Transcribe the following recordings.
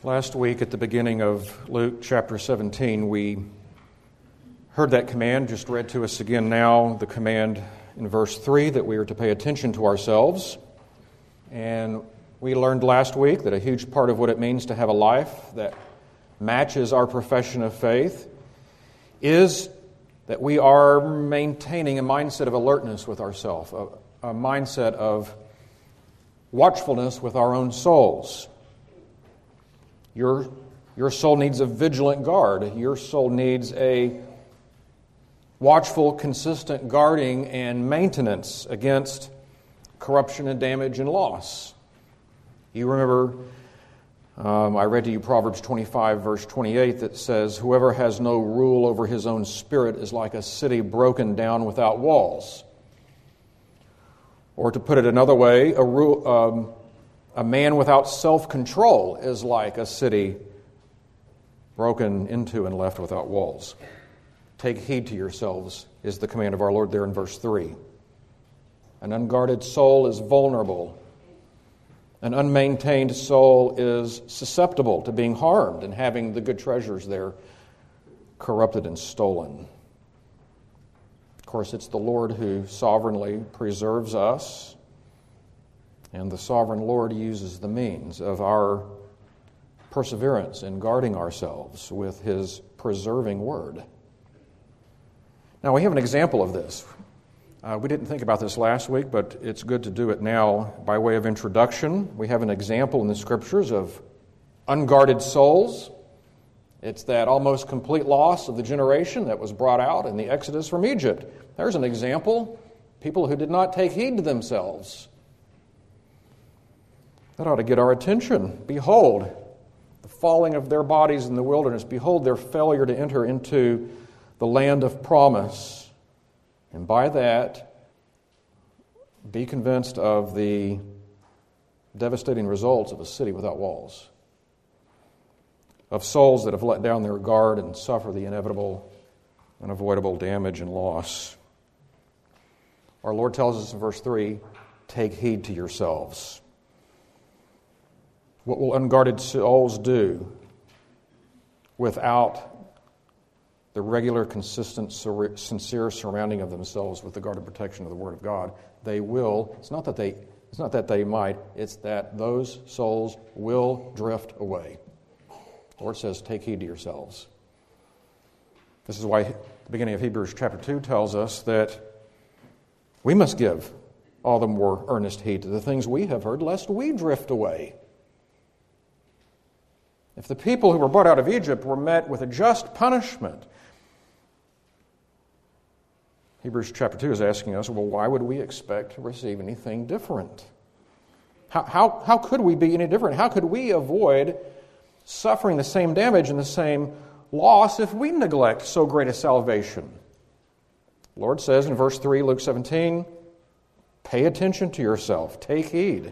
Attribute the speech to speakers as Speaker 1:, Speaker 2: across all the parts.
Speaker 1: Last week at the beginning of Luke chapter 17, we heard that command just read to us again now, the command in verse 3 that we are to pay attention to ourselves. And we learned last week that a huge part of what it means to have a life that matches our profession of faith is that we are maintaining a mindset of alertness with ourselves, a mindset of watchfulness with our own souls. Your soul needs a vigilant guard. Your soul needs a watchful, consistent guarding and maintenance against corruption and damage and loss. You remember, I read to you Proverbs 25, verse 28, that says, "Whoever has no rule over his own spirit is like a city broken down without walls." Or to put it another way, a man without self-control is like a city broken into and left without walls. Take heed to yourselves is the command of our Lord there in verse 3. An unguarded soul is vulnerable. An unmaintained soul is susceptible to being harmed and having the good treasures there corrupted and stolen. Of course, it's the Lord who sovereignly preserves us, and the sovereign Lord uses the means of our perseverance in guarding ourselves with His preserving word. Now, we have an example of this. We didn't think about this last week, but it's good to do it now by way of introduction. We have an example in the Scriptures of unguarded souls. It's that almost complete loss of the generation that was brought out in the Exodus from Egypt. There's an example. People who did not take heed to themselves. That ought to get our attention. Behold, the falling of their bodies in the wilderness. Behold, their failure to enter into the land of promise. And by that, be convinced of the devastating results of a city without walls. Of souls that have let down their guard and suffer the inevitable, unavoidable damage and loss. Our Lord tells us in verse 3, take heed to yourselves. What will unguarded souls do without the regular, consistent, sincere surrounding of themselves with the guarded protection of the Word of God? They will. It's not that they might. It's that those souls will drift away. The Lord says, take heed to yourselves. This is why the beginning of Hebrews chapter 2 tells us that we must give all the more earnest heed to the things we have heard, lest we drift away. If the people who were brought out of Egypt were met with a just punishment, Hebrews chapter 2 is asking us, well, why would we expect to receive anything different? How could we be any different? How could we avoid suffering the same damage and the same loss if we neglect so great a salvation? The Lord says in verse 3, Luke 17, pay attention to yourself, take heed.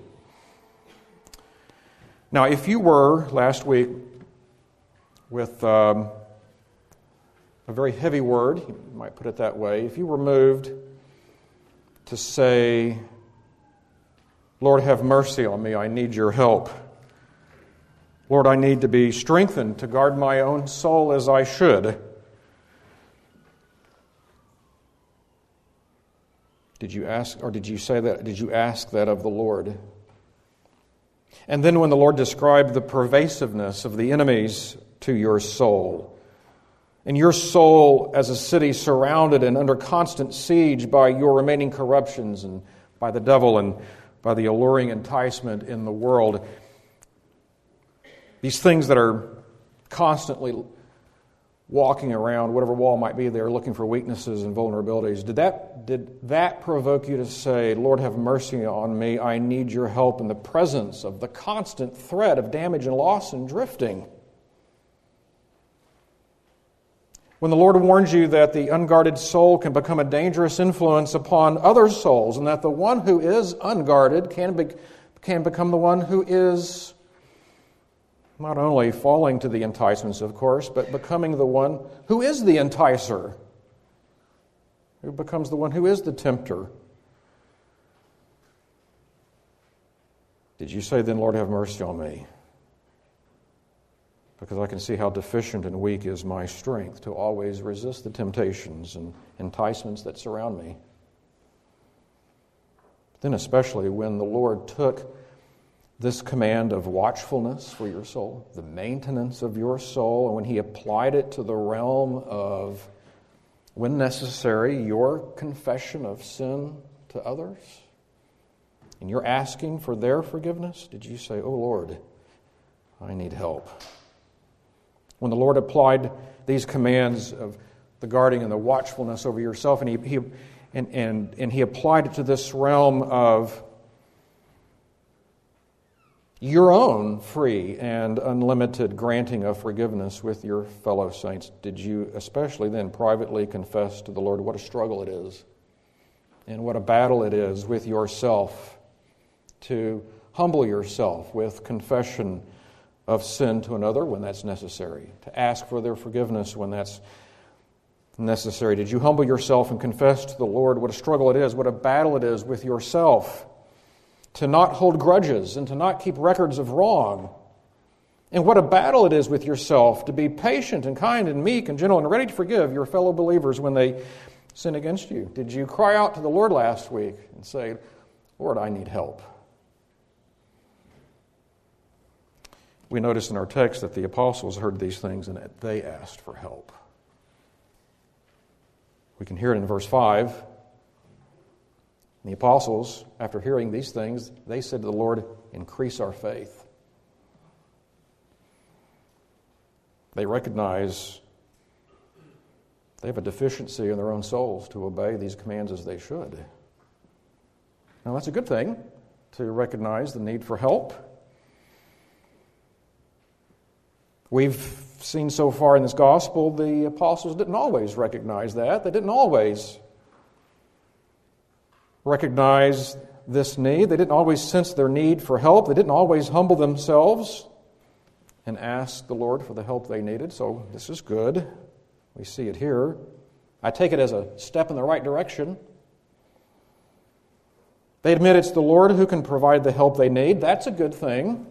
Speaker 1: Now, if you were, last week, with a very heavy word, you might put it that way, if you were moved to say, Lord, have mercy on me, I need your help. Lord, I need to be strengthened to guard my own soul as I should. Did you ask that of the Lord? And then when the Lord described the pervasiveness of the enemies to your soul, and your soul as a city surrounded and under constant siege by your remaining corruptions and by the devil and by the alluring enticement in the world, these things that are constantly walking around, whatever wall might be there, looking for weaknesses and vulnerabilities, did that provoke you to say, Lord, have mercy on me, I need your help in the presence of the constant threat of damage and loss and drifting? When the Lord warns you that the unguarded soul can become a dangerous influence upon other souls, and that the one who is unguarded can become the one who is not only falling to the enticements, of course, but becoming the one who is the enticer, who becomes the one who is the tempter. Did you say then, Lord, have mercy on me? because I can see how deficient and weak is my strength to always resist the temptations and enticements that surround me. But then especially when the Lord took this command of watchfulness for your soul, the maintenance of your soul, and when He applied it to the realm of, when necessary, your confession of sin to others, and you're asking for their forgiveness, did you say, "Oh Lord, I need help"? When the Lord applied these commands of the guarding and the watchfulness over yourself, and He applied it to this realm of your own free and unlimited granting of forgiveness with your fellow saints, did you especially then privately confess to the Lord what a struggle it is and what a battle it is with yourself to humble yourself with confession of sin to another when that's necessary, to ask for their forgiveness when that's necessary? Did you humble yourself and confess to the Lord what a struggle it is, what a battle it is with yourself, to not hold grudges and to not keep records of wrong? And what a battle it is with yourself to be patient and kind and meek and gentle and ready to forgive your fellow believers when they sin against you. Did you cry out to the Lord last week and say, "Lord, I need help"? We notice in our text that the apostles heard these things and that they asked for help. We can hear it in verse 5. The apostles, after hearing these things, they said to the Lord, "Increase our faith." They recognize they have a deficiency in their own souls to obey these commands as they should. Now, that's a good thing, to recognize the need for help. We've seen so far in this gospel, the apostles didn't always recognize that. They didn't always recognize this need. They didn't always sense their need for help. They didn't always humble themselves and ask the Lord for the help they needed. So this is good. We see it here. I take it as a step in the right direction. They admit it's the Lord who can provide the help they need. That's a good thing.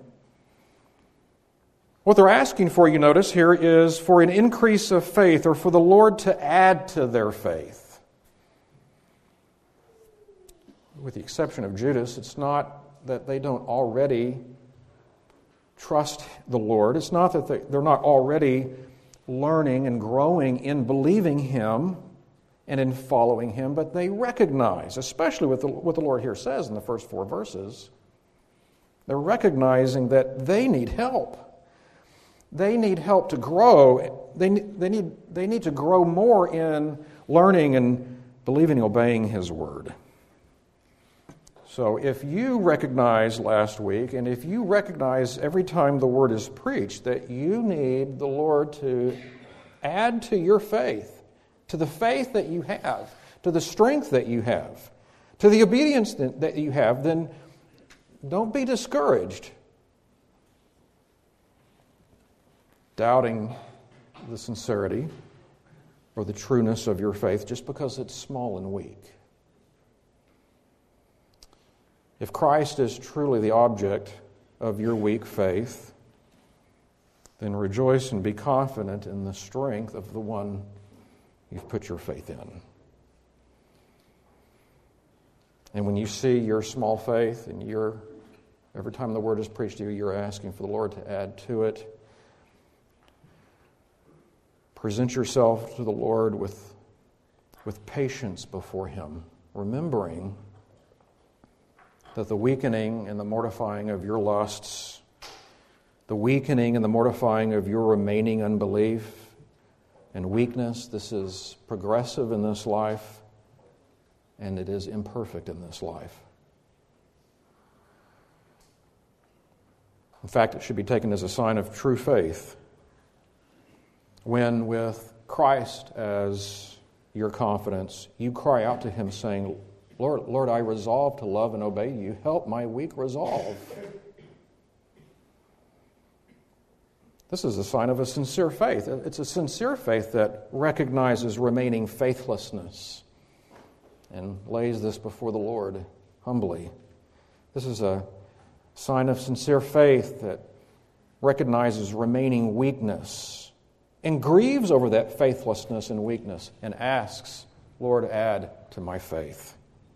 Speaker 1: What they're asking for, you notice here, is for an increase of faith, or for the Lord to add to their faith. With the exception of Judas, it's not that they don't already trust the Lord. It's not that they're not already learning and growing in believing Him and in following Him, but they recognize, especially with what the Lord here says in the first 4 verses, they're recognizing that they need help. They need help to grow. They need to grow more in learning and believing and obeying His Word. So if you recognize last week, and if you recognize every time the Word is preached, that you need the Lord to add to your faith, to the faith that you have, to the strength that you have, to the obedience that you have, then don't be discouraged, doubting the sincerity or the trueness of your faith just because it's small and weak. If Christ is truly the object of your weak faith, then rejoice and be confident in the strength of the one you've put your faith in. And when you see your small faith and every time the Word is preached to you, you're asking for the Lord to add to it, present yourself to the Lord with patience before Him, remembering that the weakening and the mortifying of your lusts, the weakening and the mortifying of your remaining unbelief and weakness, this is progressive in this life, and it is imperfect in this life. In fact, it should be taken as a sign of true faith when, with Christ as your confidence, you cry out to Him saying, Lord, I resolve to love and obey You. Help my weak resolve. This is a sign of a sincere faith. It's a sincere faith that recognizes remaining faithlessness and lays this before the Lord humbly. This is a sign of sincere faith that recognizes remaining weakness and grieves over that faithlessness and weakness and asks, Lord, add to my faith.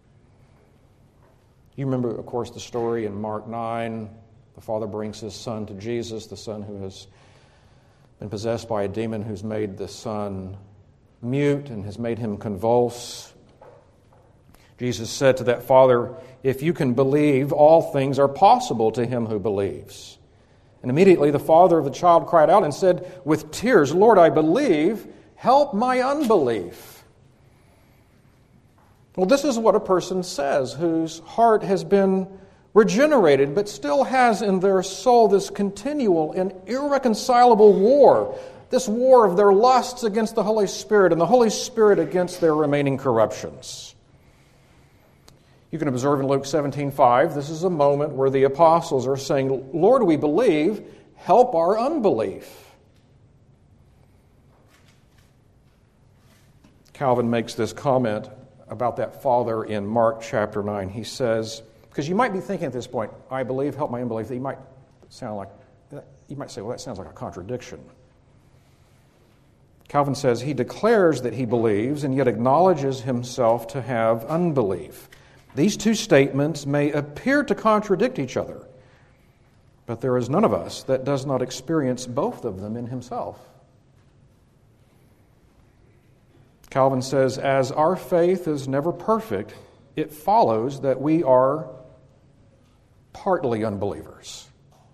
Speaker 1: You remember, of course, the story in Mark 9. The father brings his son to Jesus, the son who has been possessed by a demon who's made the son mute and has made him convulse. Jesus said to that father, if you can believe, all things are possible to him who believes. And immediately the father of the child cried out and said with tears, Lord, I believe, help my unbelief. Well, this is what a person says whose heart has been regenerated, but still has in their soul this continual and irreconcilable war, this war of their lusts against the Holy Spirit and the Holy Spirit against their remaining corruptions. You can observe in Luke 17:5, this is a moment where the apostles are saying, Lord, we believe, help our unbelief. Calvin makes this comment about that father in Mark chapter 9. He says, because you might be thinking at this point, I believe, help my unbelief, that you might say, well, that sounds like a contradiction. Calvin says he declares that he believes and yet acknowledges himself to have unbelief. These two statements may appear to contradict each other, but there is none of us that does not experience both of them in himself. Calvin says, as our faith is never perfect, it follows that we are partly unbelievers.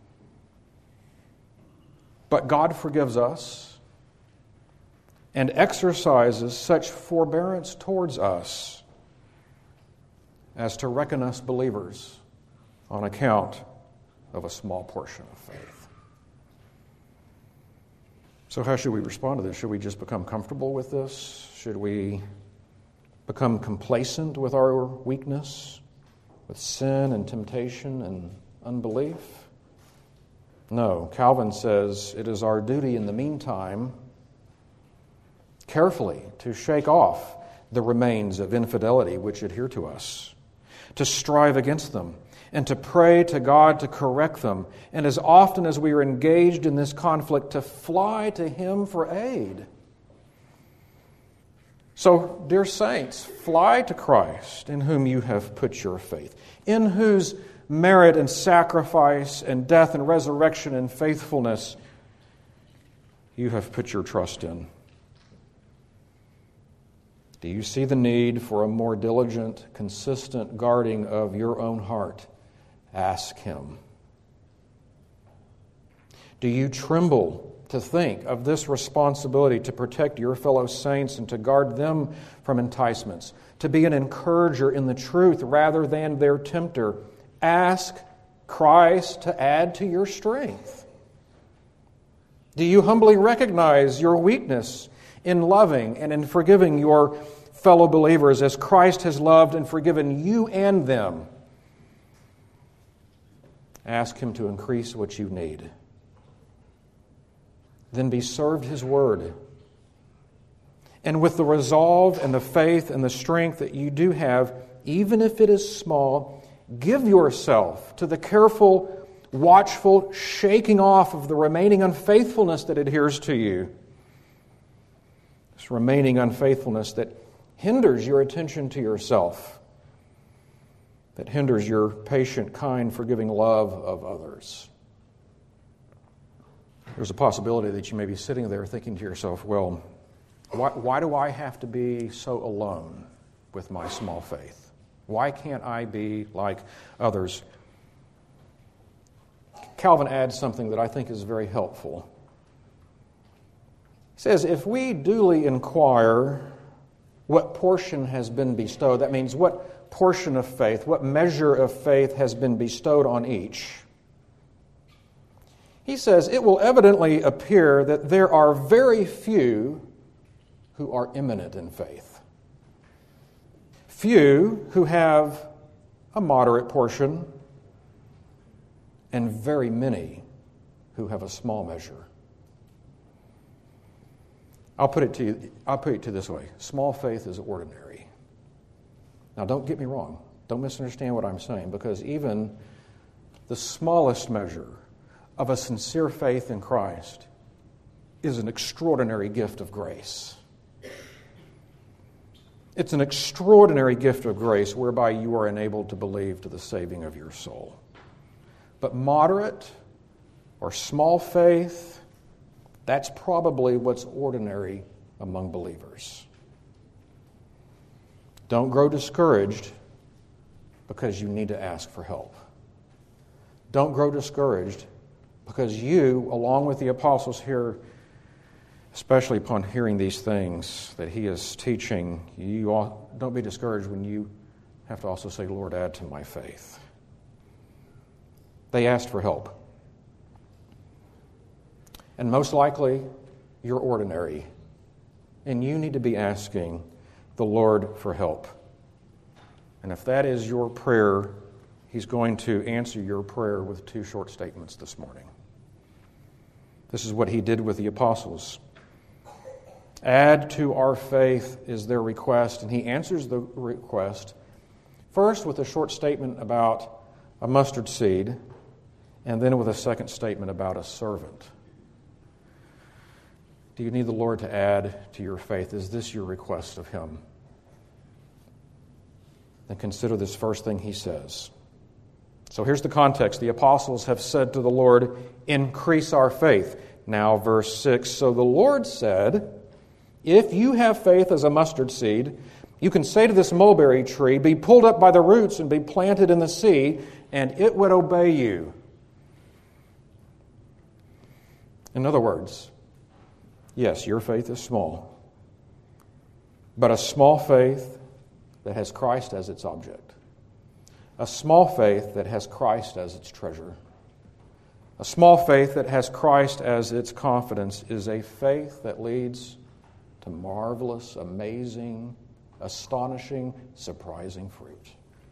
Speaker 1: But God forgives us and exercises such forbearance towards us as to reckon us believers on account of a small portion of faith. So how should we respond to this? Should we just become comfortable with this? Should we become complacent with our weakness, with sin and temptation and unbelief? No, Calvin says it is our duty in the meantime carefully to shake off the remains of infidelity which adhere to us, to strive against them, and to pray to God to correct them, and as often as we are engaged in this conflict, to fly to Him for aid. So, dear saints, fly to Christ, in whom you have put your faith, in whose merit and sacrifice and death and resurrection and faithfulness you have put your trust in. Do you see the need for a more diligent, consistent guarding of your own heart? Ask Him. Do you tremble to think of this responsibility to protect your fellow saints and to guard them from enticements, to be an encourager in the truth rather than their tempter? Ask Christ to add to your strength. Do you humbly recognize your weakness in loving and in forgiving your fellow believers as Christ has loved and forgiven you and them? Ask Him to increase what you need. Then be served His word. And with the resolve and the faith and the strength that you do have, even if it is small, give yourself to the careful, watchful shaking off of the remaining unfaithfulness that adheres to you. This remaining unfaithfulness that hinders your attention to yourself, that hinders your patient, kind, forgiving love of others. There's a possibility that you may be sitting there thinking to yourself, well, why do I have to be so alone with my small faith? Why can't I be like others? Calvin adds something that I think is very helpful. He says, if we duly inquire what portion has been bestowed, that means what portion of faith, what measure of faith has been bestowed on each, he says, it will evidently appear that there are very few who are eminent in faith. Few who have a moderate portion, and very many who have a small measure. I'll put it to you this way. Small faith is ordinary. Now, don't get me wrong. Don't misunderstand what I'm saying, because even the smallest measure of a sincere faith in Christ is an extraordinary gift of grace. It's an extraordinary gift of grace whereby you are enabled to believe to the saving of your soul. But moderate or small faith, that's probably what's ordinary among believers. Don't grow discouraged because you need to ask for help. Don't grow discouraged because you, along with the apostles here, especially upon hearing these things that he is teaching, don't be discouraged when you have to also say, Lord, add to my faith. They asked for help. And most likely, you're ordinary. And you need to be asking the Lord for help. And if that is your prayer, he's going to answer your prayer with 2 short statements this morning. This is what he did with the apostles. Add to our faith is their request, and he answers the request first with a short statement about a mustard seed, and then with a second statement about a servant. Do you need the Lord to add to your faith? Is this your request of him? Then consider this first thing he says. So here's the context. The apostles have said to the Lord, increase our faith. Now, verse 6, so the Lord said, if you have faith as a mustard seed, you can say to this mulberry tree, be pulled up by the roots and be planted in the sea, and it would obey you. In other words, yes, your faith is small, but a small faith that has Christ as its object. A small faith that has Christ as its treasure. A small faith that has Christ as its confidence is a faith that leads to marvelous, amazing, astonishing, surprising fruit.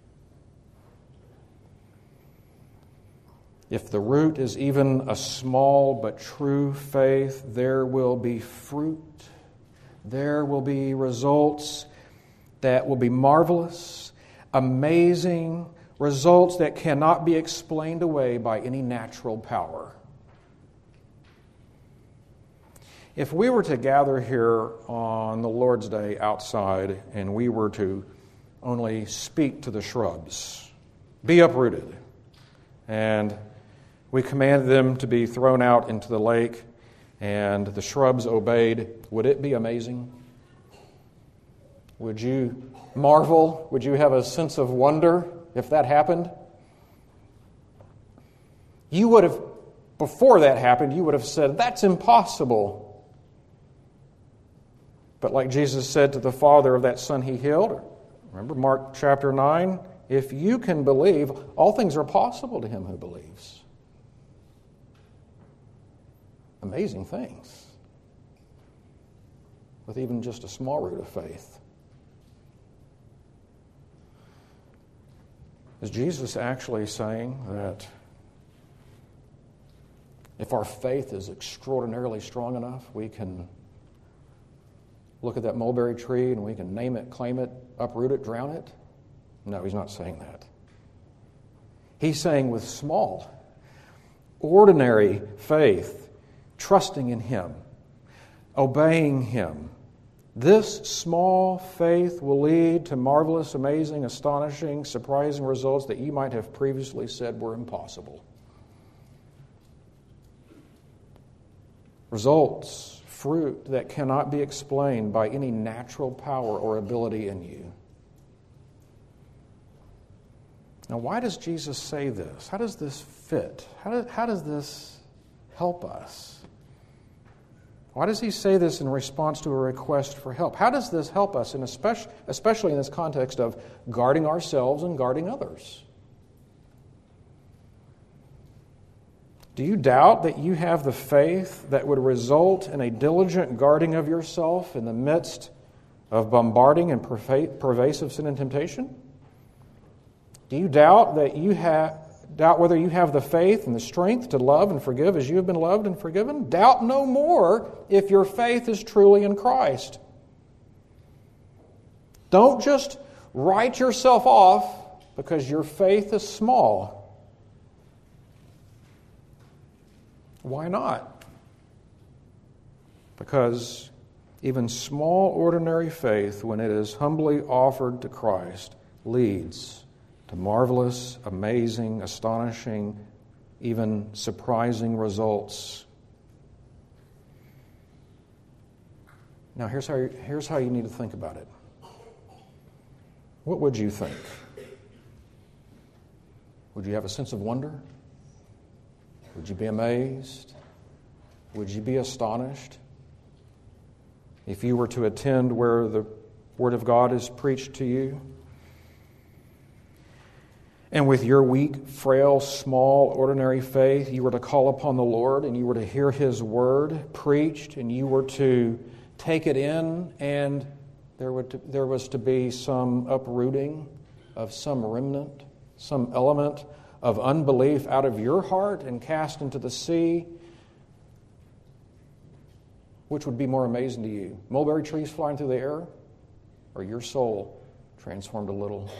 Speaker 1: If the root is even a small but true faith, there will be fruit. There will be results that will be marvelous, amazing, results that cannot be explained away by any natural power. If we were to gather here on the Lord's Day outside and we were to only speak to the shrubs, be uprooted, and we commanded them to be thrown out into the lake, and the shrubs obeyed, would it be amazing? Would you marvel? Would you have a sense of wonder if that happened? You would have, before that happened, you would have said, that's impossible. But like Jesus said to the father of that son he healed, remember Mark chapter 9, if you can believe, all things are possible to him who believes. Amazing things. With even just a small root of faith. Is Jesus actually saying that if our faith is extraordinarily strong enough, we can look at that mulberry tree and we can name it, claim it, uproot it, drown it? No, he's not saying that. He's saying with small, ordinary faith, trusting in him, obeying him, this small faith will lead to marvelous, amazing, astonishing, surprising results that you might have previously said were impossible. Results, fruit that cannot be explained by any natural power or ability in you. Now, why does Jesus say this? How does this fit? How does this help us? Why does he say this in response to a request for help? How does this help us, especially in this context of guarding ourselves and guarding others? Do you doubt that you have the faith that would result in a diligent guarding of yourself in the midst of bombarding and pervasive sin and temptation? Do you doubt whether you have the faith and the strength to love and forgive as you have been loved and forgiven? Doubt no more if your faith is truly in Christ. Don't just write yourself off because your faith is small. Why not? Because even small, ordinary faith, when it is humbly offered to Christ, leads to marvelous, amazing, astonishing, even surprising results. Now, here's how you need to think about it. What would you think? Would you have a sense of wonder? Would you be amazed? Would you be astonished? If you were to attend where the Word of God is preached to you, and with your weak, frail, small, ordinary faith, you were to call upon the Lord and you were to hear His Word preached and you were to take it in, and there was to be some uprooting of some remnant, some element of unbelief out of your heart and cast into the sea, which would be more amazing to you? Mulberry trees flying through the air, or your soul transformed a little?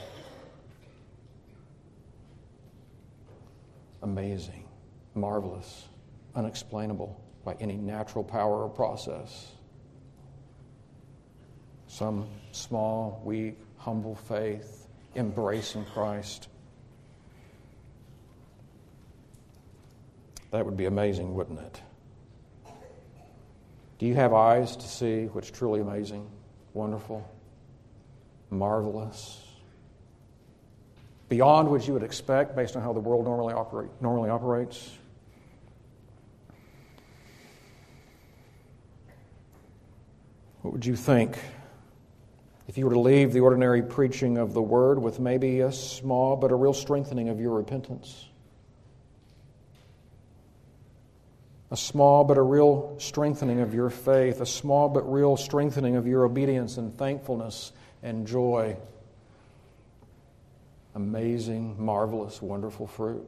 Speaker 1: Amazing, marvelous, unexplainable by any natural power or process. Some small, weak, humble faith, embracing Christ. That would be amazing, wouldn't it? Do you have eyes to see what's truly amazing, wonderful, marvelous, beyond what you would expect based on how the world normally operates? What would you think if you were to leave the ordinary preaching of the Word with maybe a small but a real strengthening of your repentance? A small but a real strengthening of your faith, a small but real strengthening of your obedience and thankfulness and joy. Amazing, marvelous, wonderful fruit,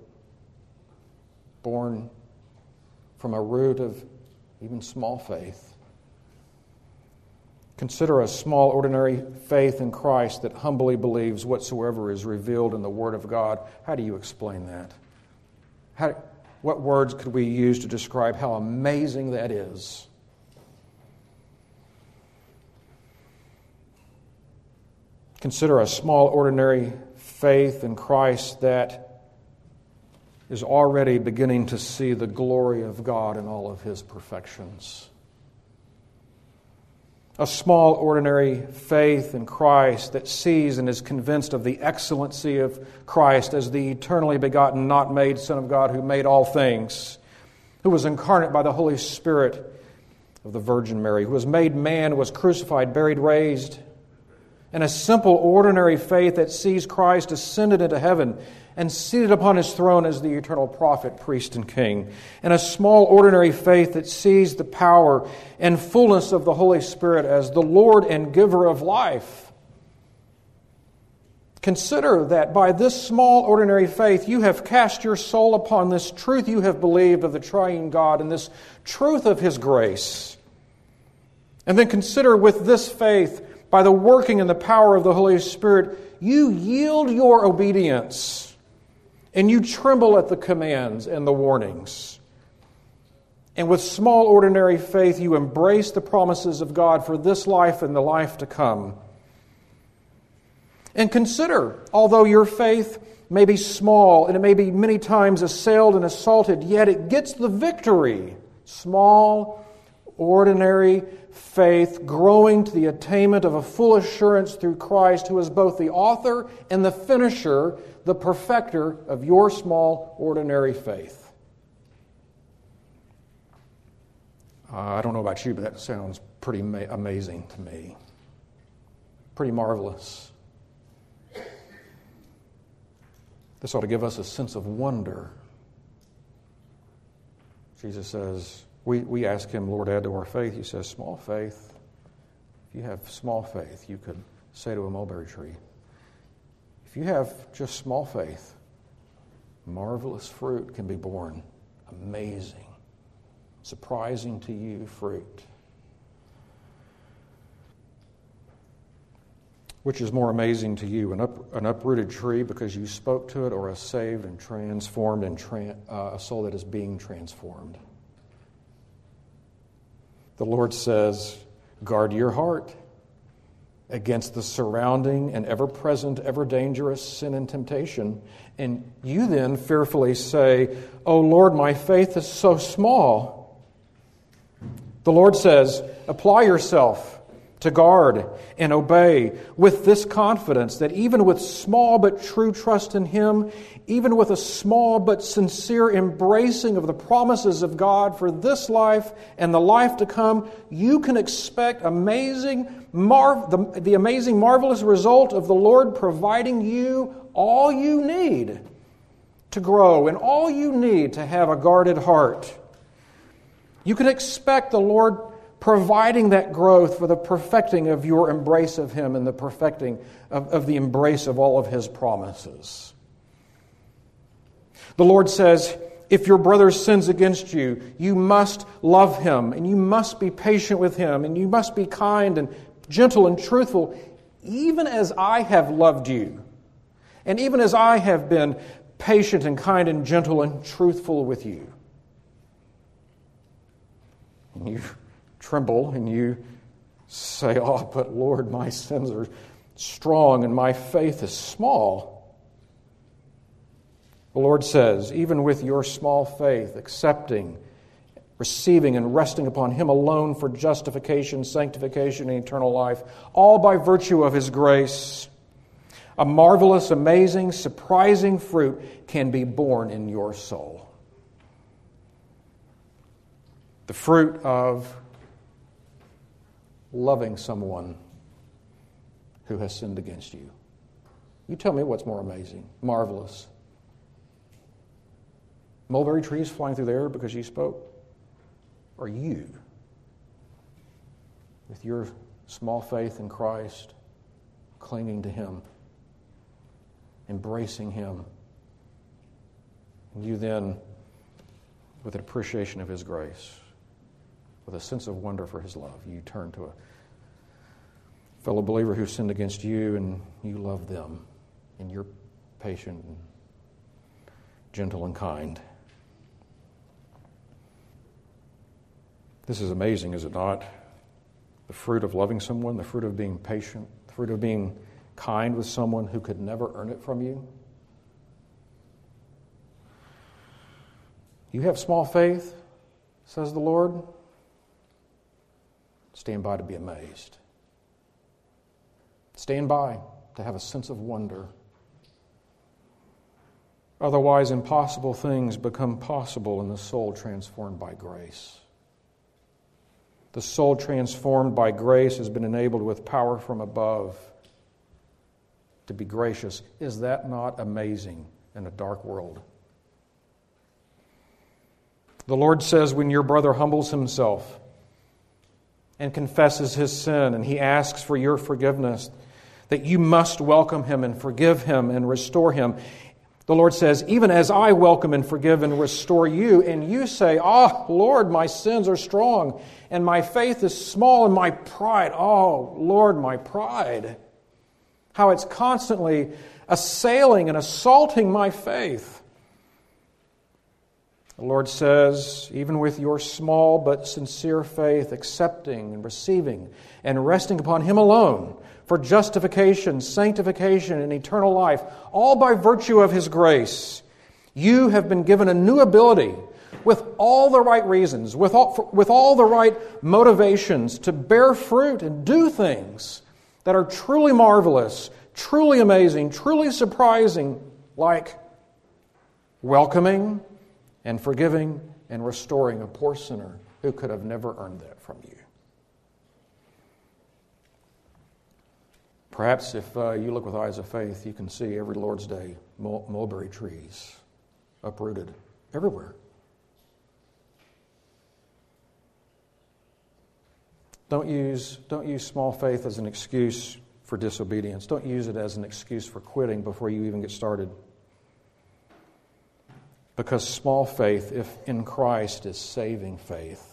Speaker 1: born from a root of even small faith. Consider a small, ordinary faith in Christ that humbly believes whatsoever is revealed in the Word of God. How do you explain that? What words could we use to describe how amazing that is? Consider a small, ordinary faith in Christ that is already beginning to see the glory of God in all of His perfections. A small, ordinary faith in Christ that sees and is convinced of the excellency of Christ as the eternally begotten, not made Son of God who made all things, who was incarnate by the Holy Spirit of the Virgin Mary, who was made man, was crucified, buried, raised, and a simple, ordinary faith that sees Christ ascended into heaven and seated upon His throne as the eternal prophet, priest, and king. And a small, ordinary faith that sees the power and fullness of the Holy Spirit as the Lord and giver of life. Consider that by this small, ordinary faith, you have cast your soul upon this truth you have believed of the triune God and this truth of His grace. And then consider with this faith, by the working and the power of the Holy Spirit, you yield your obedience and you tremble at the commands and the warnings. And with small, ordinary faith, you embrace the promises of God for this life and the life to come. And consider, although your faith may be small and it may be many times assailed and assaulted, yet it gets the victory. Small, ordinary faith growing to the attainment of a full assurance through Christ, who is both the author and the finisher, the perfecter of your small, ordinary faith. I don't know about you, but that sounds pretty amazing to me. Pretty marvelous. This ought to give us a sense of wonder. Jesus says, we ask Him, Lord, add to our faith. He says, small faith. If you have small faith, you could say to a mulberry tree, if you have just small faith, marvelous fruit can be born. Amazing, surprising to you fruit. Which is more amazing to you, an uprooted tree because you spoke to it, or a saved and transformed and a soul that is being transformed? The Lord says, guard your heart against the surrounding and ever-present, ever-dangerous sin and temptation. And you then fearfully say, "Oh Lord, my faith is so small." The Lord says, apply yourself to guard and obey with this confidence that even with small but true trust in Him, even with a small but sincere embracing of the promises of God for this life and the life to come, you can expect the amazing, marvelous result of the Lord providing you all you need to grow and all you need to have a guarded heart. You can expect the Lord providing that growth for the perfecting of your embrace of Him and the perfecting of the embrace of all of His promises. The Lord says, if your brother sins against you, you must love him, and you must be patient with him, and you must be kind and gentle and truthful, even as I have loved you, and even as I have been patient and kind and gentle and truthful with you. And you tremble and you say, "Oh, but Lord, my sins are strong and my faith is small." The Lord says, even with your small faith, accepting, receiving, and resting upon Him alone for justification, sanctification, and eternal life, all by virtue of His grace, a marvelous, amazing, surprising fruit can be born in your soul. The fruit of loving someone who has sinned against you. You tell me what's more amazing, marvelous. Mulberry trees flying through the air because you spoke? Or you, with your small faith in Christ, clinging to Him, embracing Him, and you then, with an appreciation of His grace, with a sense of wonder for His love, you turn to a fellow believer who sinned against you and you love them, and you're patient and gentle and kind. This is amazing, is it not? The fruit of loving someone, the fruit of being patient, the fruit of being kind with someone who could never earn it from you. You have small faith, says the Lord. Stand by to be amazed. Stand by to have a sense of wonder. Otherwise, impossible things become possible in the soul transformed by grace. The soul transformed by grace has been enabled with power from above to be gracious. Is that not amazing in a dark world? The Lord says when your brother humbles himself and confesses his sin and he asks for your forgiveness, that you must welcome him and forgive him and restore him. The Lord says, even as I welcome and forgive and restore you, and you say, "Oh, Lord, my sins are strong, and my faith is small, and my pride, oh, Lord, my pride," how it's constantly assailing and assaulting my faith. The Lord says, even with your small but sincere faith, accepting and receiving and resting upon Him alone for justification, sanctification, and eternal life, all by virtue of His grace, you have been given a new ability with all the right reasons, with all the right motivations to bear fruit and do things that are truly marvelous, truly amazing, truly surprising, like welcoming and forgiving and restoring a poor sinner who could have never earned that from you. Perhaps if you look with eyes of faith, you can see every Lord's Day mulberry trees uprooted everywhere. Don't use small faith as an excuse for disobedience. Don't use it as an excuse for quitting before you even get started. Because small faith, if in Christ, is saving faith.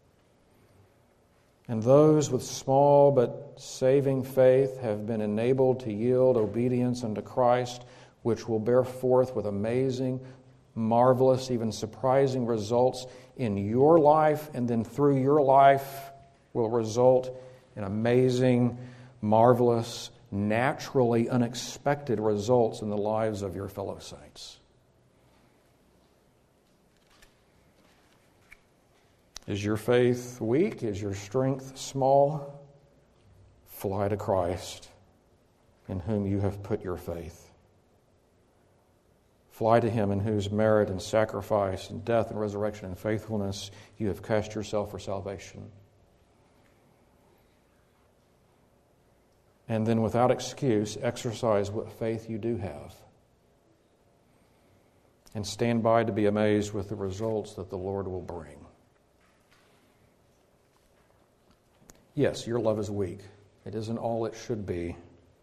Speaker 1: And those with small but saving faith have been enabled to yield obedience unto Christ, which will bear forth with amazing, marvelous, even surprising results in your life and then through your life will result in amazing, marvelous, naturally unexpected results in the lives of your fellow saints. Is your faith weak? Is your strength small? Fly to Christ, in whom you have put your faith. Fly to Him in whose merit and sacrifice and death and resurrection and faithfulness you have cast yourself for salvation. And then without excuse, exercise what faith you do have. And stand by to be amazed with the results that the Lord will bring. Yes, your love is weak. It isn't all it should be.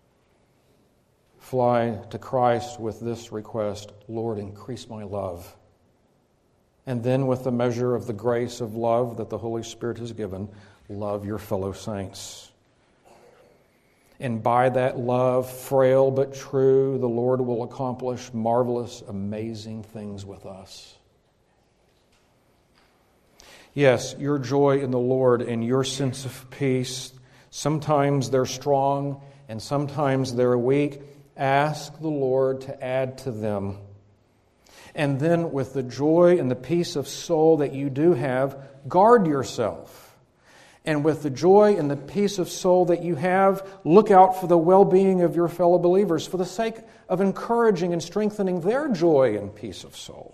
Speaker 1: Fly to Christ with this request, Lord, increase my love. And then with the measure of the grace of love that the Holy Spirit has given, love your fellow saints. And by that love, frail but true, the Lord will accomplish marvelous, amazing things with us. Yes, your joy in the Lord and your sense of peace, sometimes they're strong and sometimes they're weak. Ask the Lord to add to them. And then with the joy and the peace of soul that you do have, guard yourself. And with the joy and the peace of soul that you have, look out for the well-being of your fellow believers for the sake of encouraging and strengthening their joy and peace of soul.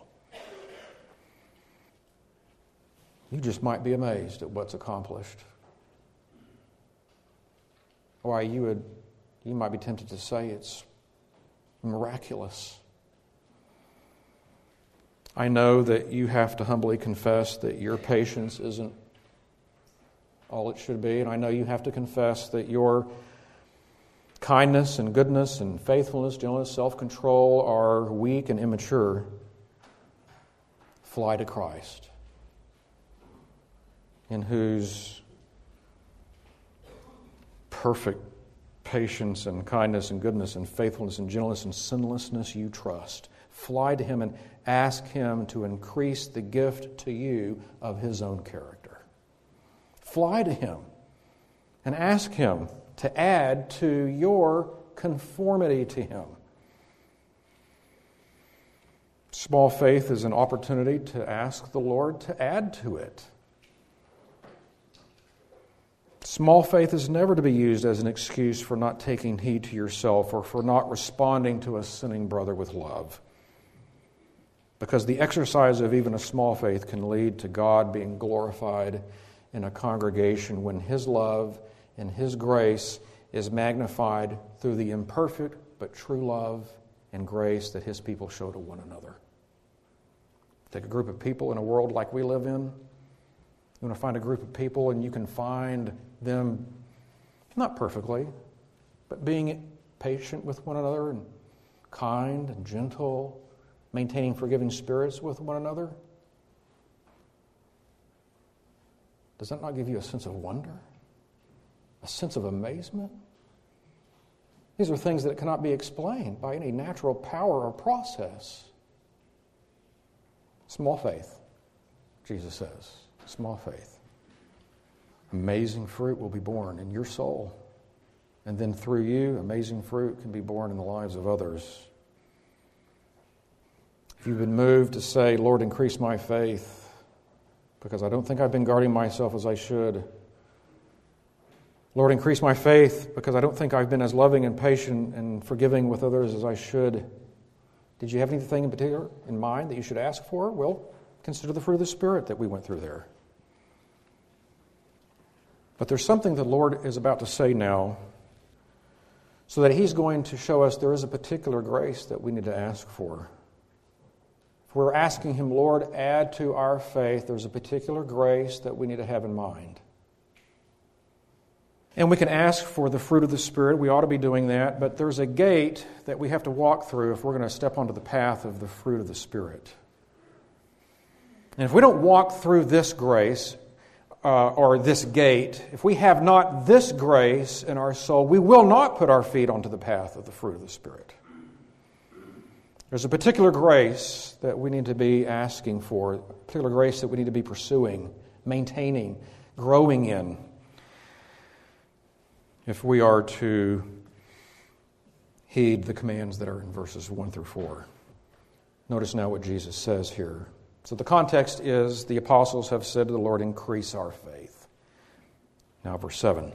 Speaker 1: You just might be amazed at what's accomplished. Why, you might be tempted to say it's miraculous. I know that you have to humbly confess that your patience isn't all it should be, and I know you have to confess that your kindness and goodness and faithfulness, gentleness, self-control are weak and immature. Fly to Christ, in whose perfect patience and kindness and goodness and faithfulness and gentleness and sinlessness you trust. Fly to Him and ask Him to increase the gift to you of His own character. Fly to Him and ask Him to add to your conformity to Him. Small faith is an opportunity to ask the Lord to add to it. Small faith is never to be used as an excuse for not taking heed to yourself or for not responding to a sinning brother with love. Because the exercise of even a small faith can lead to God being glorified in a congregation when His love and His grace is magnified through the imperfect but true love and grace that His people show to one another. Take a group of people in a world like we live in. You want to find a group of people and you can find them, not perfectly, but being patient with one another and kind and gentle, maintaining forgiving spirits with one another. Does that not give you a sense of wonder? A sense of amazement? These are things that cannot be explained by any natural power or process. Small faith, Jesus says. Small faith. Amazing fruit will be born in your soul. And then through you, amazing fruit can be born in the lives of others. If you've been moved to say, Lord, increase my faith, because I don't think I've been guarding myself as I should. Lord, increase my faith, because I don't think I've been as loving and patient and forgiving with others as I should. Did you have anything in particular in mind that you should ask for? Well, consider the fruit of the Spirit that we went through there. But there's something the Lord is about to say now, so that He's going to show us there is a particular grace that we need to ask for. If we're asking Him, Lord, add to our faith, there's a particular grace that we need to have in mind. And we can ask for the fruit of the Spirit. We ought to be doing that. But there's a gate that we have to walk through if we're going to step onto the path of the fruit of the Spirit. And if we don't walk through this grace, or this gate, if we have not this grace in our soul, we will not put our feet onto the path of the fruit of the Spirit. There's a particular grace that we need to be asking for, a particular grace that we need to be pursuing, maintaining, growing in. if we are to heed the commands that are in verses 1 through 4. Notice now what Jesus says here. So the context is the apostles have said to the Lord, increase our faith. Now verse 7.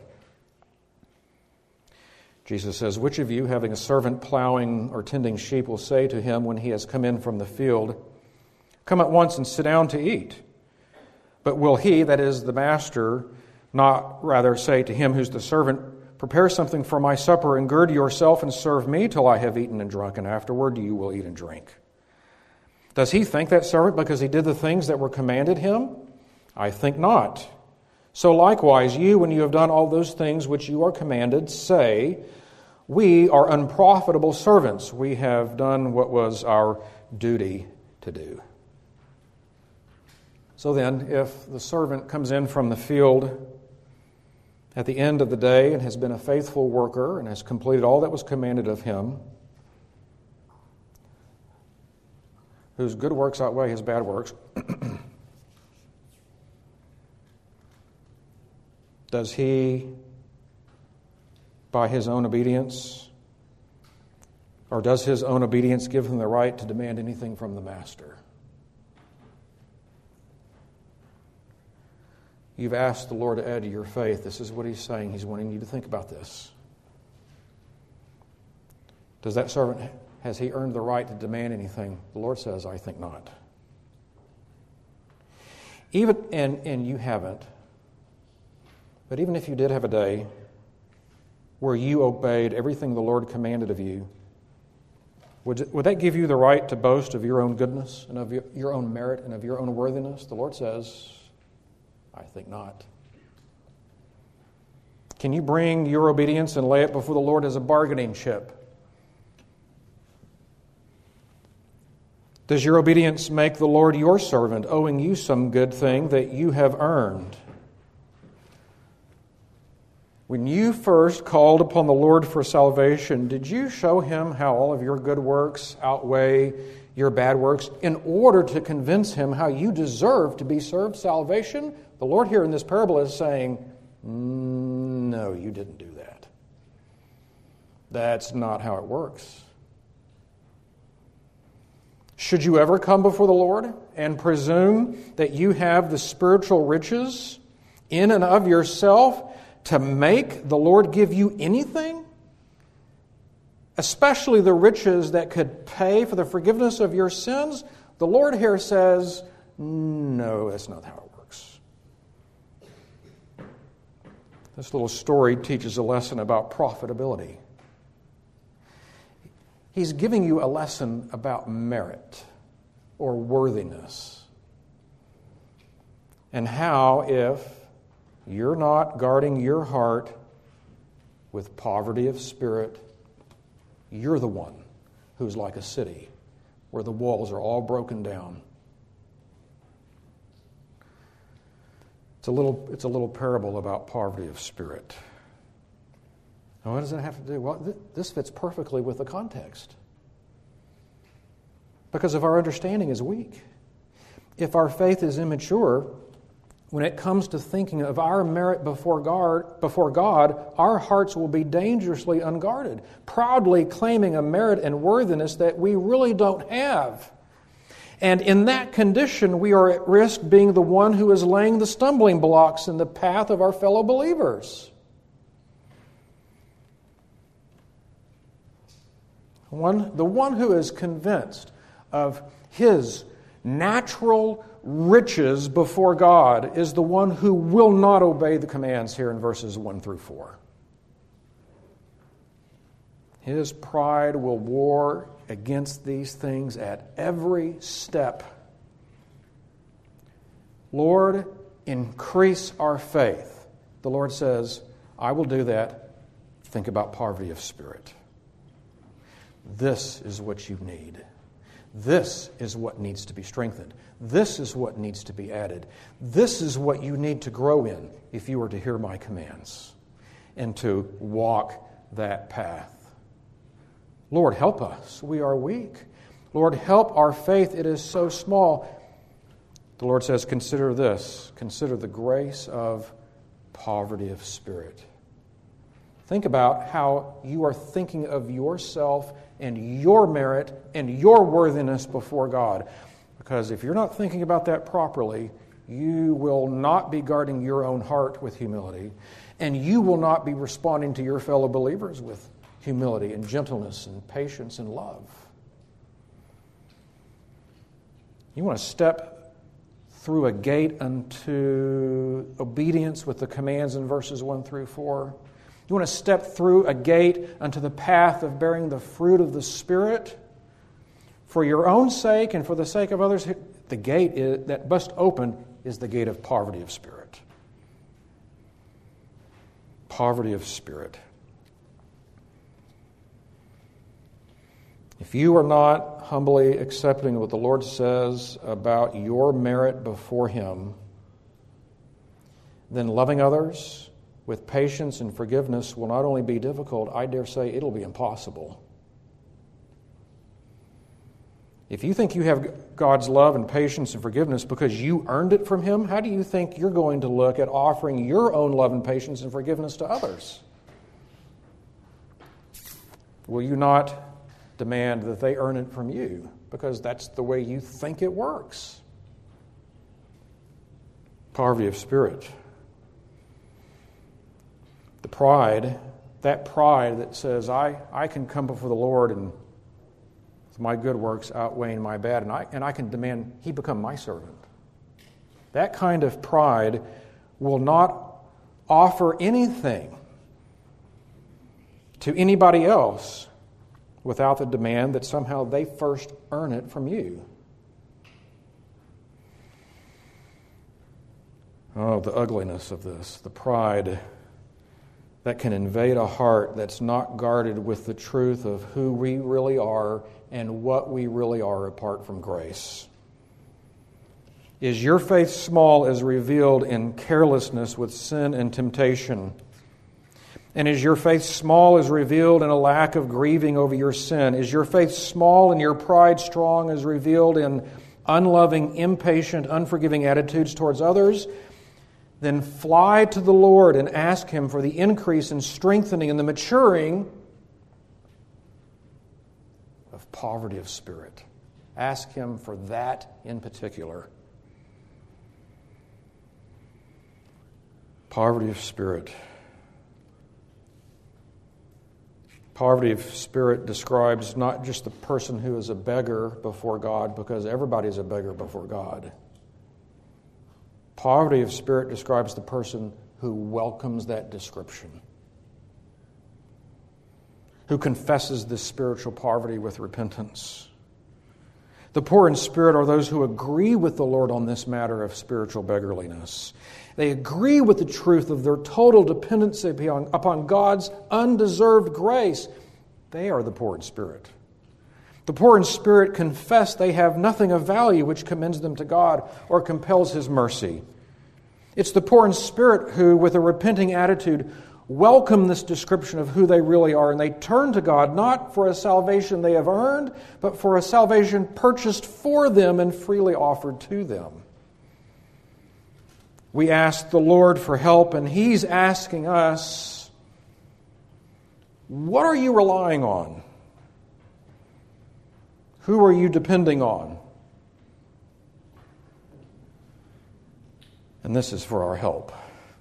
Speaker 1: Jesus says, which of you, having a servant plowing or tending sheep, will say to him when he has come in from the field, come at once and sit down to eat? But will he, that is the master, not rather say to him who's the servant, prepare something for my supper and gird yourself and serve me till I have eaten and drunk, and afterward you will eat and drink? Does he thank that servant because he did the things that were commanded him? I think not. So likewise, you, when you have done all those things which you are commanded, say, we are unprofitable servants. We have done what was our duty to do. So then, if the servant comes in from the field at the end of the day and has been a faithful worker and has completed all that was commanded of him, whose good works outweigh his bad works, does he, by his own obedience, or does his own obedience give him the right to demand anything from the master? You've asked the Lord to add to your faith. This is what he's saying. He's wanting you to think about this. Does that servant, has he earned the right to demand anything? The Lord says, I think not. Even, and you haven't. But even if you did have a day where you obeyed everything the Lord commanded of you, would that give you the right to boast of your own goodness and of your own merit and of your own worthiness? The Lord says, I think not. Can you bring your obedience and lay it before the Lord as a bargaining chip? Does your obedience make the Lord your servant, owing you some good thing that you have earned? When you first called upon the Lord for salvation, did you show him how all of your good works outweigh your bad works in order to convince him how you deserve to be served salvation? The Lord here in this parable is saying, no, you didn't do that. That's not how it works. Should you ever come before the Lord and presume that you have the spiritual riches in and of yourself to make the Lord give you anything, especially the riches that could pay for the forgiveness of your sins? The Lord here says, no, that's not how it works. This little story teaches a lesson about profitability. He's giving you a lesson about merit or worthiness, and how if you're not guarding your heart with poverty of spirit, you're the one who's like a city where the walls are all broken down. It's a little parable about poverty of spirit. Now, what does that have to do? Well, this fits perfectly with the context. Because if our understanding is weak, if our faith is immature, when it comes to thinking of our merit before God, our hearts will be dangerously unguarded, proudly claiming a merit and worthiness that we really don't have. And in that condition, we are at risk being the one who is laying the stumbling blocks in the path of our fellow believers. The one who is convinced of his natural riches before God is the one who will not obey the commands here in verses 1 through 4. His pride will war against these things at every step. Lord, increase our faith. The Lord says, I will do that. Think about poverty of spirit. This is what you need. This is what needs to be strengthened. This is what needs to be added. This is what you need to grow in if you are to hear my commands and to walk that path. Lord, help us. We are weak. Lord, help our faith. It is so small. The Lord says, consider this. Consider the grace of poverty of spirit. Think about how you are thinking of yourself and your merit and your worthiness before God. Because if you're not thinking about that properly, you will not be guarding your own heart with humility, and you will not be responding to your fellow believers with humility and gentleness and patience and love. You want to step through a gate unto obedience with the commands in verses 1 through 4. You want to step through a gate unto the path of bearing the fruit of the Spirit. For your own sake and for the sake of others, the gate that must open is the gate of poverty of spirit. Poverty of spirit. If you are not humbly accepting what the Lord says about your merit before Him, then loving others with patience and forgiveness will not only be difficult, I dare say it'll be impossible. If you think you have God's love and patience and forgiveness because you earned it from Him, how do you think you're going to look at offering your own love and patience and forgiveness to others? Will you not demand that they earn it from you because that's the way you think it works? Poverty of spirit. The pride, that pride that says, I can come before the Lord and my good works outweighing my bad, and I can demand He become my servant. That kind of pride will not offer anything to anybody else without the demand that somehow they first earn it from you. Oh, the ugliness of this, the pride that can invade a heart that's not guarded with the truth of who we really are and what we really are apart from grace. Is your faith small as revealed in carelessness with sin and temptation? And is your faith small as revealed in a lack of grieving over your sin? Is your faith small and your pride strong as revealed in unloving, impatient, unforgiving attitudes towards others? Then fly to the Lord and ask Him for the increase and strengthening and the maturing of poverty of spirit. Ask Him for that in particular. Poverty of spirit. Poverty of spirit describes not just the person who is a beggar before God, because everybody is a beggar before God. Poverty of spirit describes the person who welcomes that description, who confesses this spiritual poverty with repentance. The poor in spirit are those who agree with the Lord on this matter of spiritual beggarliness. They agree with the truth of their total dependency upon God's undeserved grace. They are the poor in spirit. The poor in spirit confess they have nothing of value which commends them to God or compels His mercy. It's the poor in spirit who, with a repenting attitude, welcome this description of who they really are, and they turn to God not for a salvation they have earned, but for a salvation purchased for them and freely offered to them. We ask the Lord for help, and He's asking us, what are you relying on? Who are you depending on? And this is for our help.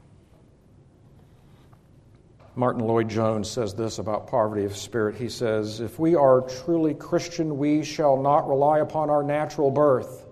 Speaker 1: Martin Lloyd-Jones says this about poverty of spirit. He says, if we are truly Christian, we shall not rely upon our natural birth.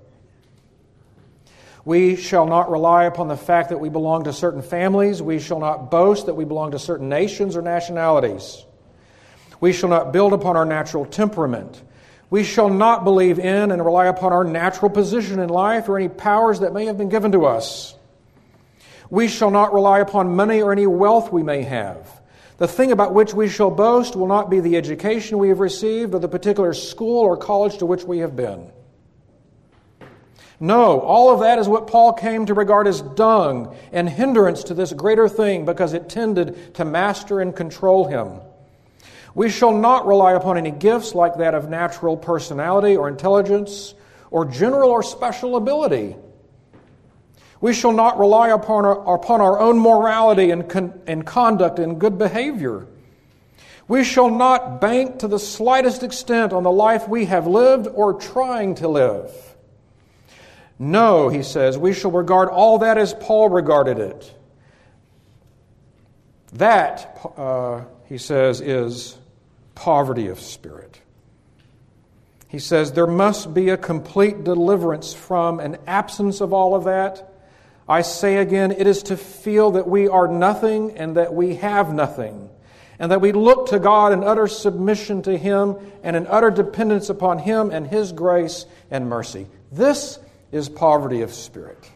Speaker 1: We shall not rely upon the fact that we belong to certain families. We shall not boast that we belong to certain nations or nationalities. We shall not build upon our natural temperament. We shall not believe in and rely upon our natural position in life or any powers that may have been given to us. We shall not rely upon money or any wealth we may have. The thing about which we shall boast will not be the education we have received or the particular school or college to which we have been. No, all of that is what Paul came to regard as dung and hindrance to this greater thing because it tended to master and control him. We shall not rely upon any gifts like that of natural personality or intelligence or general or special ability. We shall not rely upon our own morality and conduct and good behavior. We shall not bank to the slightest extent on the life we have lived or trying to live. No, he says, we shall regard all that as Paul regarded it. That, he says, is poverty of spirit. He says there must be a complete deliverance from an absence of all of that. I say again, it is to feel that we are nothing and that we have nothing, and that we look to God in utter submission to Him and in utter dependence upon Him and His grace and mercy. This is poverty of spirit.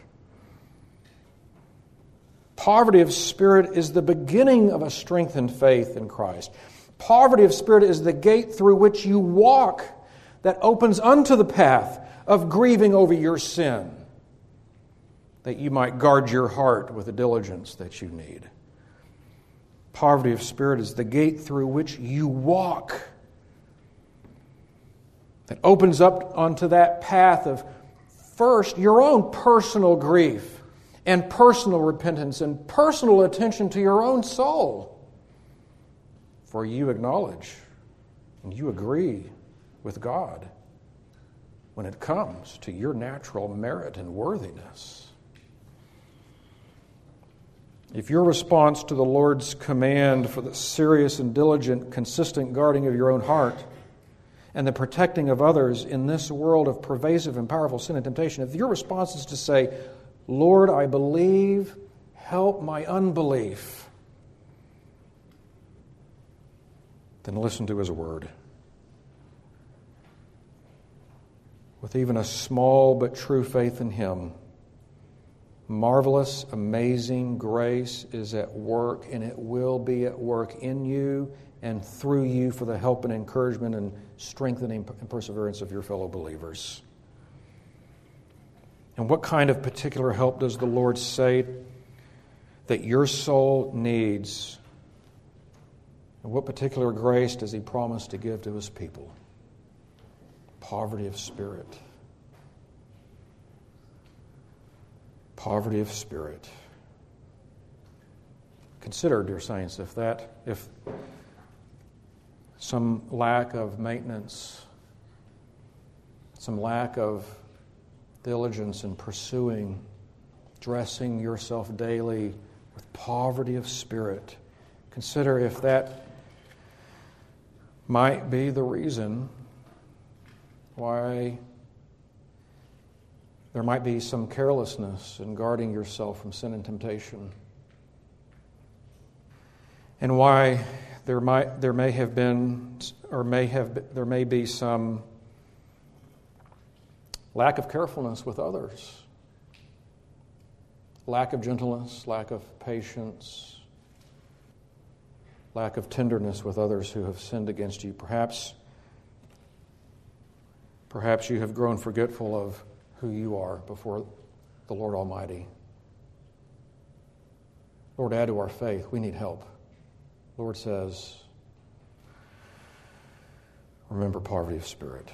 Speaker 1: Poverty of spirit is the beginning of a strengthened faith in Christ. Poverty of spirit is the gate through which you walk that opens unto the path of grieving over your sin, that you might guard your heart with the diligence that you need. Poverty of spirit is the gate through which you walk that opens up onto that path of, first, your own personal grief and personal repentance and personal attention to your own soul. For you acknowledge and you agree with God when it comes to your natural merit and worthiness. If your response to the Lord's command for the serious and diligent, consistent guarding of your own heart and the protecting of others in this world of pervasive and powerful sin and temptation, if your response is to say, Lord, I believe, help my unbelief, then listen to His word. With even a small but true faith in Him, marvelous, amazing grace is at work, and it will be at work in you and through you for the help and encouragement and strengthening and perseverance of your fellow believers. And what kind of particular help does the Lord say that your soul needs? And what particular grace does He promise to give to His people? Poverty of spirit. Poverty of spirit. Consider, dear saints, if some lack of maintenance, some lack of diligence in pursuing, dressing yourself daily with poverty of spirit, consider if that might be the reason why there might be some carelessness in guarding yourself from sin and temptation, and why there may be some lack of carefulness with others, lack of gentleness, lack of patience, lack of tenderness with others who have sinned against you. Perhaps you have grown forgetful of who you are before the Lord Almighty. Lord, add to our faith. We need help. The Lord says, remember poverty of spirit.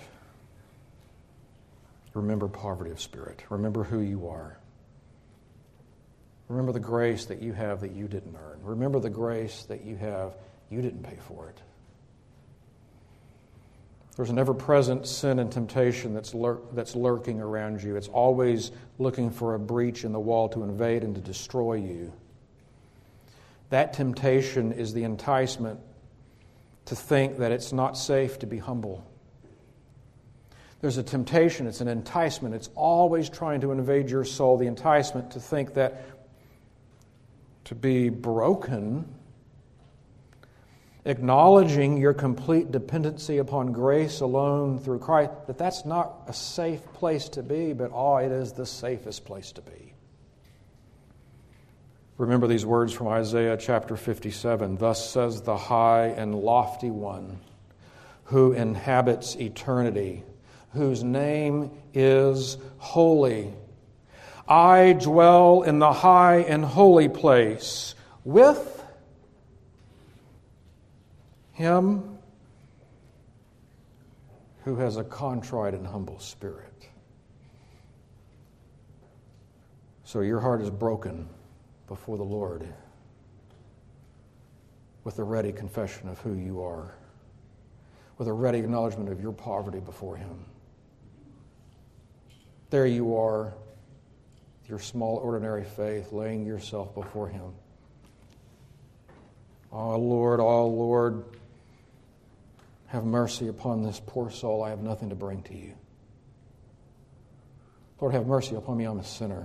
Speaker 1: Remember poverty of spirit. Remember who you are. Remember the grace that you have that you didn't earn. Remember the grace that you have, you didn't pay for it. There's an ever-present sin and temptation that's lurking around you. It's always looking for a breach in the wall to invade and to destroy you. That temptation is the enticement to think that it's not safe to be humble. There's a temptation, it's an enticement. It's always trying to invade your soul, the enticement to think that to be broken, acknowledging your complete dependency upon grace alone through Christ, that's not a safe place to be, but it is the safest place to be. Remember these words from Isaiah chapter 57. Thus says the high and lofty one who inhabits eternity, whose name is holy. I dwell in the high and holy place with him who has a contrite and humble spirit, So your heart is broken before the Lord with a ready confession of who you are, with a ready acknowledgement of your poverty before Him. There you are, with your small, ordinary faith, laying yourself before Him. Oh, Lord, have mercy upon this poor soul. I have nothing to bring to you. Lord, have mercy upon me. I'm a sinner.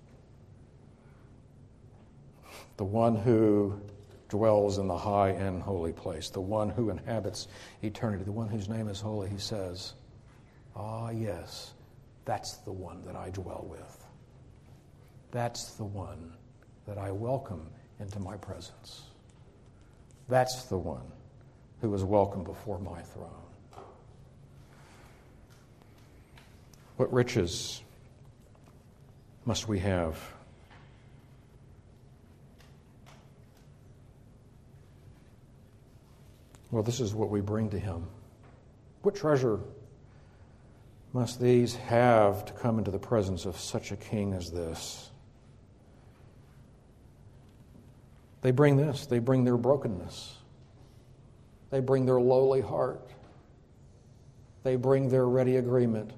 Speaker 1: The one who dwells in the high and holy place, the one who inhabits eternity, the one whose name is holy, He says, yes, that's the one that I dwell with. That's the one that I welcome into my presence. That's the one who is welcome before my throne. What riches must we have? Well, this is what we bring to Him. What treasure must these have to come into the presence of such a King as this? They bring this. They bring their brokenness. They bring their lowly heart. They bring their ready agreement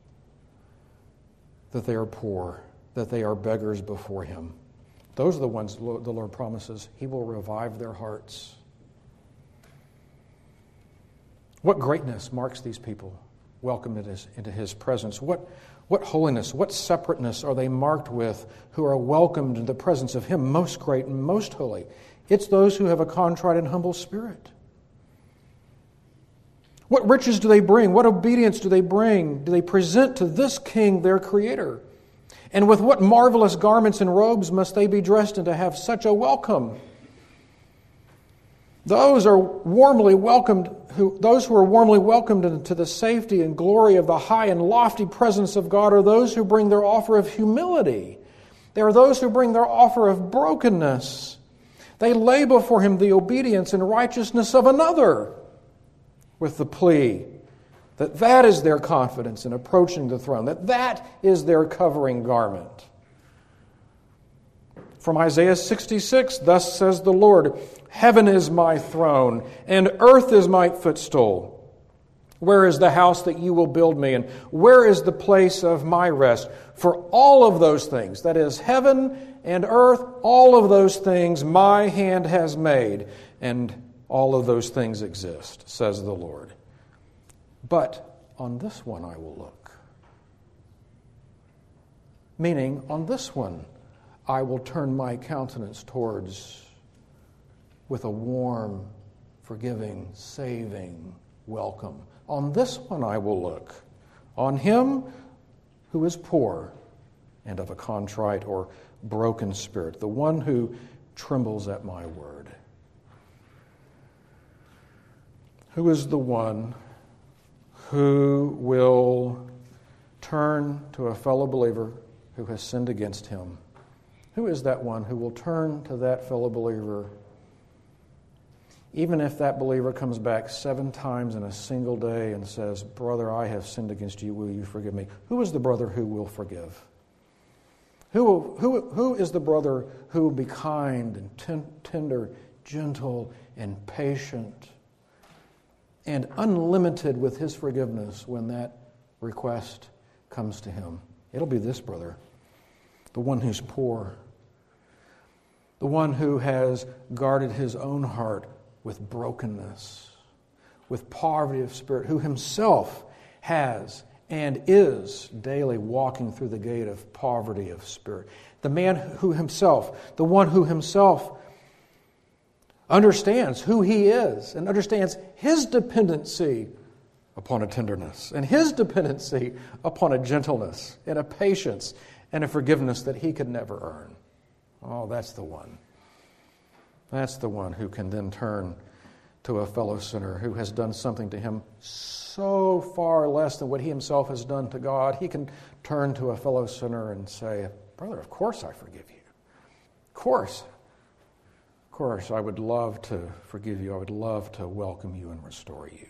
Speaker 1: that they are poor, that they are beggars before Him. Those are the ones the Lord promises He will revive their hearts. What greatness marks these people welcomed into His presence? What holiness, what separateness are they marked with who are welcomed into the presence of Him, most great and most holy? It's those who have a contrite and humble spirit. What riches do they bring? What obedience do they bring? Do they present to this King, their Creator? And with what marvelous garments and robes must they be dressed in to have such a welcome? Those who are warmly welcomed into the safety and glory of the high and lofty presence of God are those who bring their offer of humility. They are those who bring their offer of brokenness. They lay before Him the obedience and righteousness of another, with the plea that is their confidence in approaching the throne, that is their covering garment. From Isaiah 66, thus says the Lord, heaven is my throne, and earth is my footstool. Where is the house that you will build me, and where is the place of my rest? For all of those things, that is heaven and earth, all of those things my hand has made, and all of those things exist, says the Lord. But on this one I will look. Meaning, on this one I will turn my countenance towards with a warm, forgiving, saving welcome. On this one I will look. On him who is poor and of a contrite or broken spirit, the one who trembles at my word. Who is the one who will turn to a fellow believer who has sinned against him? Who is that one who will turn to that fellow believer, even if that believer comes back 7 times in a single day and says, brother, I have sinned against you, will you forgive me? Who is the brother who will forgive? Who is the brother who will be kind and tender, gentle and patient and unlimited with his forgiveness when that request comes to him? It'll be this brother, the one who's poor, the one who has guarded his own heart with brokenness, with poverty of spirit, who himself has and is daily walking through the gate of poverty of spirit. The man who himself, the one who himself understands who he is and understands his dependency upon a tenderness and his dependency upon a gentleness and a patience and a forgiveness that he could never earn. Oh, that's the one. That's the one who can then turn to a fellow sinner who has done something to him so far less than what he himself has done to God. He can turn to a fellow sinner and say, brother, of course I forgive you. Of course, I would love to forgive you. I would love to welcome you and restore you.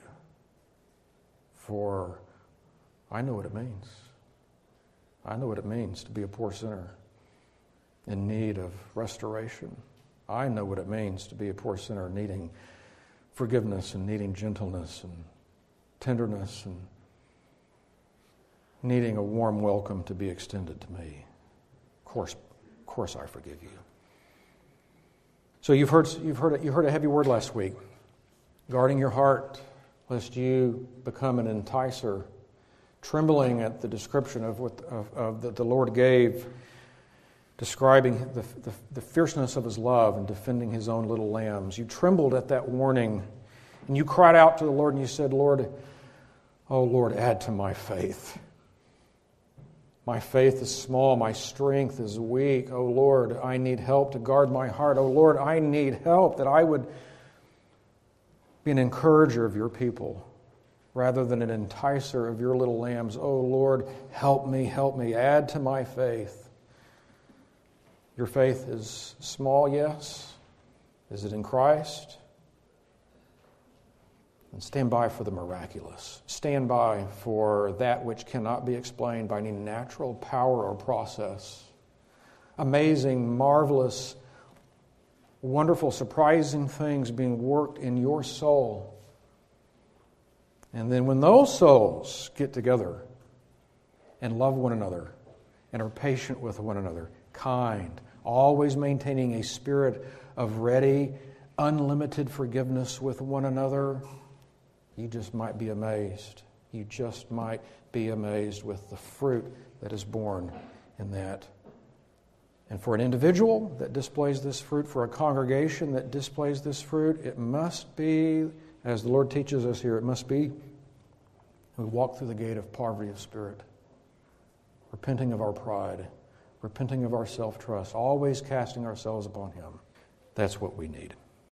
Speaker 1: For I know what it means. I know what it means to be a poor sinner. in need of restoration. I know what it means to be a poor sinner needing forgiveness and needing gentleness and tenderness and needing a warm welcome to be extended to me. Of course I forgive you. So you heard a heavy word last week, guarding your heart lest you become an enticer, trembling at the description that the Lord gave, describing the fierceness of his love and defending his own little lambs. You trembled at that warning, and you cried out to the Lord, and you said, Lord, oh Lord, add to my faith. My faith is small, my strength is weak. Oh Lord, I need help to guard my heart. Oh Lord, I need help that I would be an encourager of your people rather than an enticer of your little lambs. Oh Lord, help me, add to my faith. Your faith is small, yes. Is it in Christ? And stand by for the miraculous. Stand by for that which cannot be explained by any natural power or process. Amazing, marvelous, wonderful, surprising things being worked in your soul. And then when those souls get together and love one another and are patient with one another, kind, always maintaining a spirit of ready, unlimited forgiveness with one another, you just might be amazed. You just might be amazed with the fruit that is born in that. And for an individual that displays this fruit, for a congregation that displays this fruit, it must be, as the Lord teaches us here, it must be we walk through the gate of poverty of spirit, repenting of our pride, repenting of our self-trust, always casting ourselves upon Him. That's what we need.